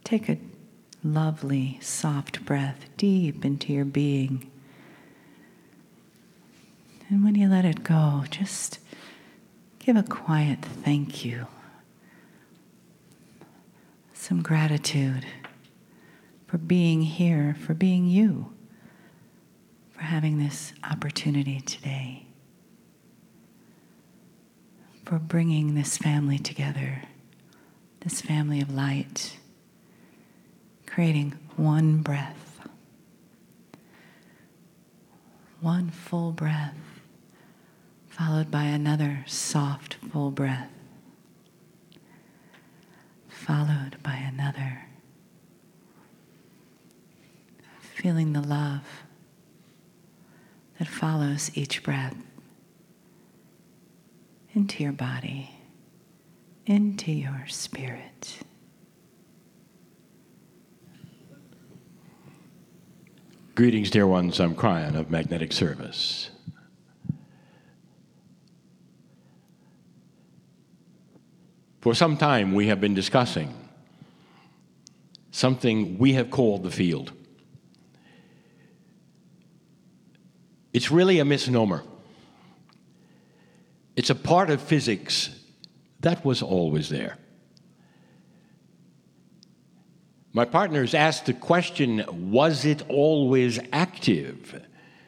take a lovely, soft breath deep into your being. And when you let it go, just give a quiet thank you. Some gratitude for being here, for being you, for having this opportunity today, for bringing this family together, this family of light, creating one breath, one full breath, followed by another soft, full breath, followed by another. Feeling the love that follows each breath into your body, into your spirit. Greetings, dear ones. I'm Cryan of Magnetic Service. For some time, we have been discussing something we have called the field. It's really a misnomer. It's a part of physics that was always there. My partners asked the question, was it always active?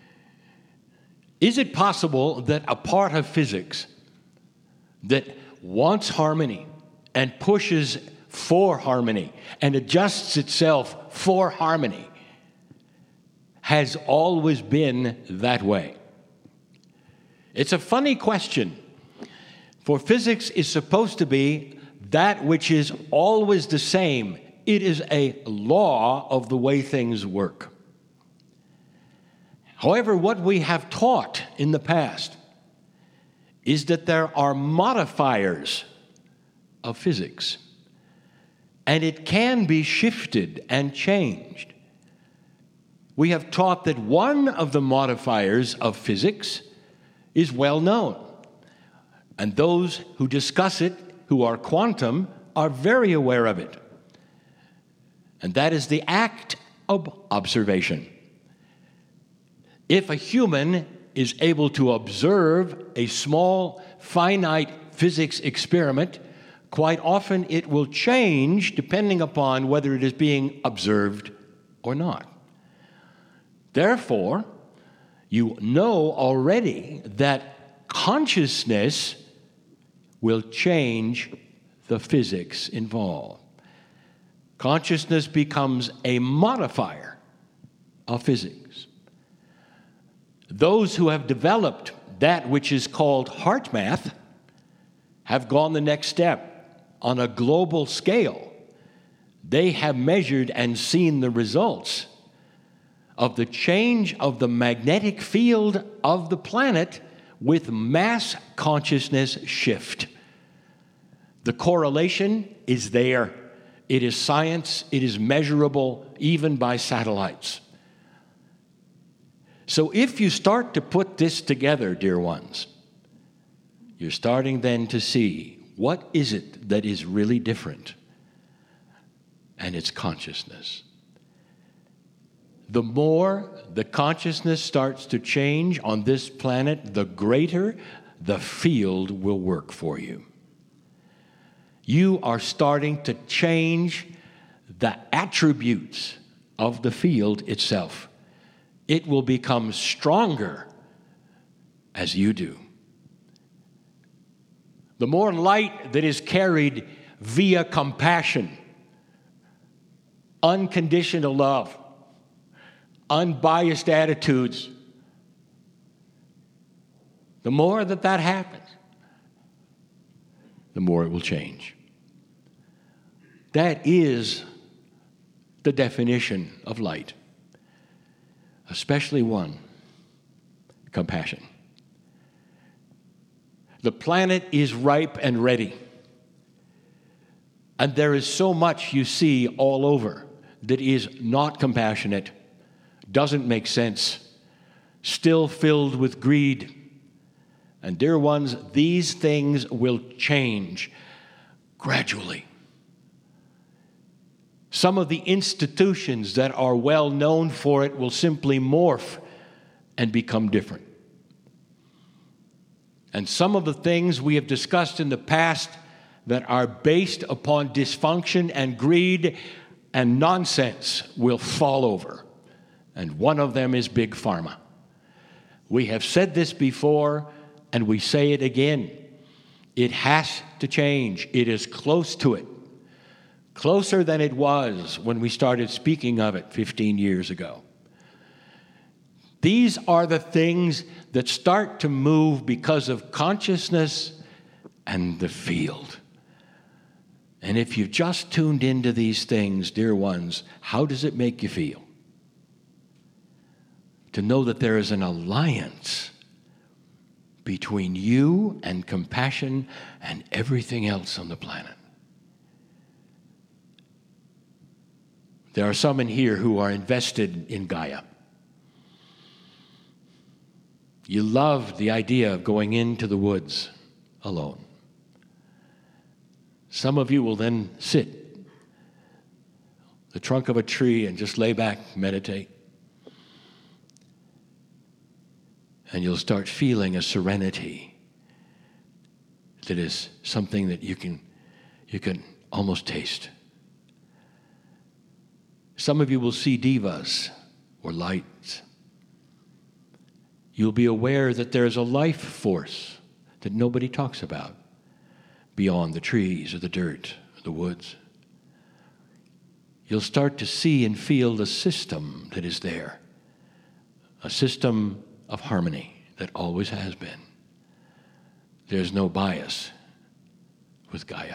Is it possible that a part of physics that wants harmony and pushes for harmony and adjusts itself for harmony has always been that way? It's a funny question, for physics is supposed to be that which is always the same. It is a law of the way things work. However, what we have taught in the past is that there are modifiers of physics, and it can be shifted and changed. We have taught that one of the modifiers of physics is well known, and those who discuss it, who are quantum, are very aware of it. And that is the act of observation. If a human is able to observe a small, finite physics experiment, quite often it will change depending upon whether it is being observed or not. Therefore, you know already that consciousness will change the physics involved. Consciousness becomes a modifier of physics. Those who have developed that which is called heart math have gone the next step on a global scale. They have measured and seen the results of the change of the magnetic field of the planet with mass consciousness shift. The correlation is there. It is science. It is measurable even by satellites. So if you start to put this together, dear ones, you're starting then to see what is it that is really different. And it's consciousness. The more the consciousness starts to change on this planet, the greater the field will work for you. You are starting to change the attributes of the field itself. It will become stronger as you do. The more light that is carried via compassion, unconditional love, unbiased attitudes, the more that happens, the more it will change. That is the definition of light, especially one, compassion. The planet is ripe and ready, and there is so much you see all over that is not compassionate, doesn't make sense, still filled with greed. And dear ones, these things will change gradually. Some of the institutions that are well known for it will simply morph and become different. And some of the things we have discussed in the past that are based upon dysfunction and greed and nonsense will fall over. And one of them is Big Pharma. We have said this before, and we say it again. It has to change. It is close to it. Closer than it was when we started speaking of it 15 years ago. These are the things that start to move because of consciousness and the field. And if you've just tuned into these things, dear ones, how does it make you feel? To know that there is an alliance between you and compassion and everything else on the planet. There are some in here who are invested in Gaia. You love the idea of going into the woods alone. Some of you will then sit the trunk of a tree and just lay back, meditate. And you'll start feeling a serenity that is something that you can almost taste. Some of you will see divas or lights. You'll be aware that there's a life force that nobody talks about beyond the trees or the dirt or the woods. You'll start to see and feel the system that is there, a system of harmony that always has been. There's no bias with Gaia.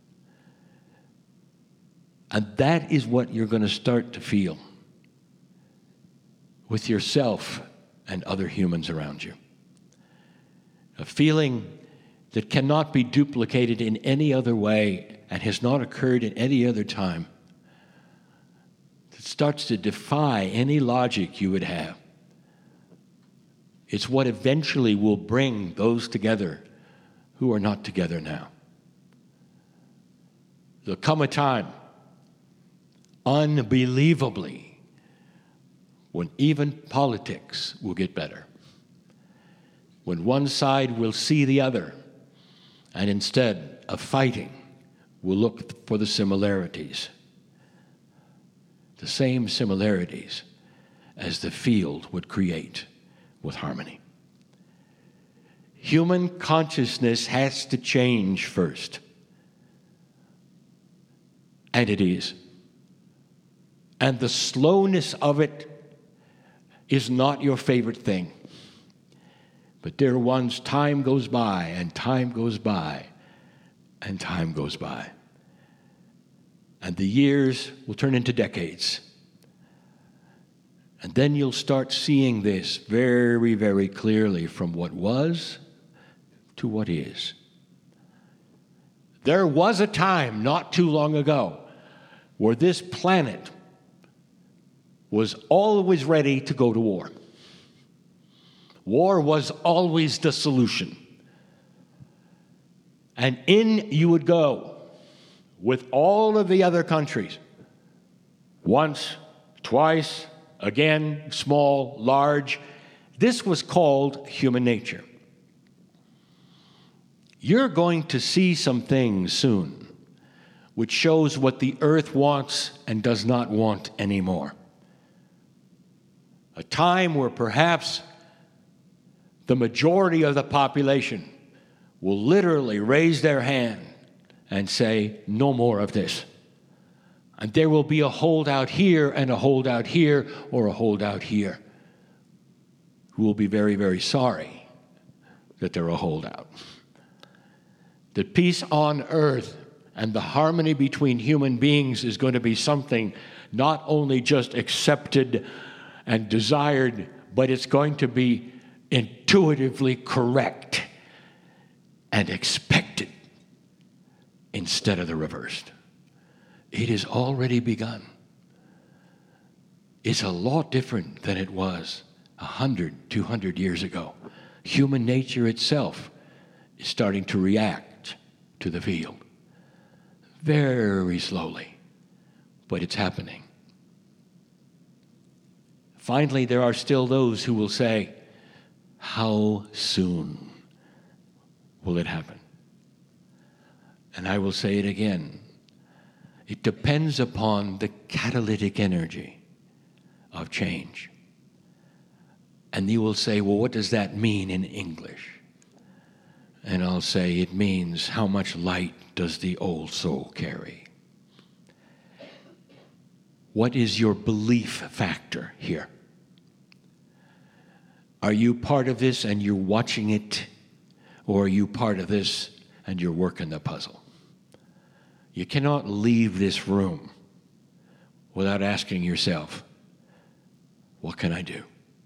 And that is what you're going to start to feel with yourself and other humans around you. A feeling that cannot be duplicated in any other way and has not occurred in any other time. That starts to defy any logic you would have. It's what eventually will bring those together who are not together now. There'll come a time, unbelievably, when even politics will get better. When one side will see the other, and instead of fighting, will look for the similarities. The same similarities as the field would create with harmony. Human consciousness has to change first. And it is. And the slowness of it is not your favorite thing. But dear ones, time goes by, and time goes by, and time goes by. And the years will turn into decades. And then you'll start seeing this very, very clearly from what was to what is. There was a time not too long ago where this planet was always ready to go to war. War was always the solution. And in you would go with all of the other countries. Once, twice, again, small, large. This was called human nature. You're going to see some things soon which shows what the earth wants and does not want anymore. A time where perhaps the majority of the population will literally raise their hand and say, no more of this. And there will be a holdout here and a holdout here or a holdout here who will be very, very sorry that they're a holdout. That peace on earth and the harmony between human beings is going to be something not only just accepted and desired, but it's going to be intuitively correct and expected instead of the reversed. It has already begun. It's a lot different than it was 100, 200 years ago. Human nature itself is starting to react to the field. Very slowly, but it's happening. Finally, there are still those who will say, how soon will it happen? And I will say it again. It depends upon the catalytic energy of change. And you will say, well, what does that mean in English? And I'll say, it means how much light does the old soul carry? What is your belief factor here? Are you part of this and you're watching it? Or are you part of this and you're working the puzzle? You cannot leave this room without asking yourself, what can I do?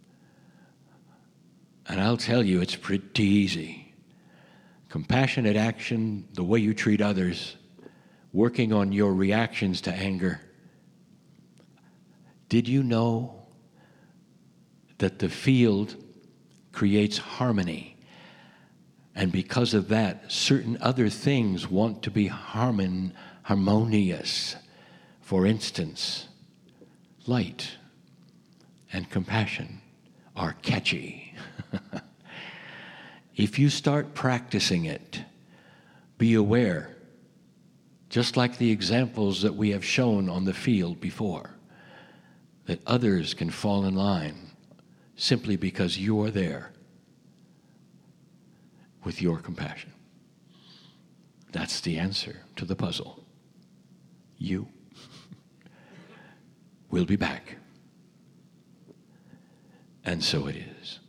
And I'll tell you, it's pretty easy. Compassionate action, the way you treat others, working on your reactions to anger. Did you know that the field creates harmony? And because of that, certain other things want to be harmonious. For instance, light and compassion are catchy. If you start practicing it, be aware, just like the examples that we have shown on the field before, that others can fall in line simply because you are there with your compassion. That's the answer to the puzzle. You. We'll be back. And so it is.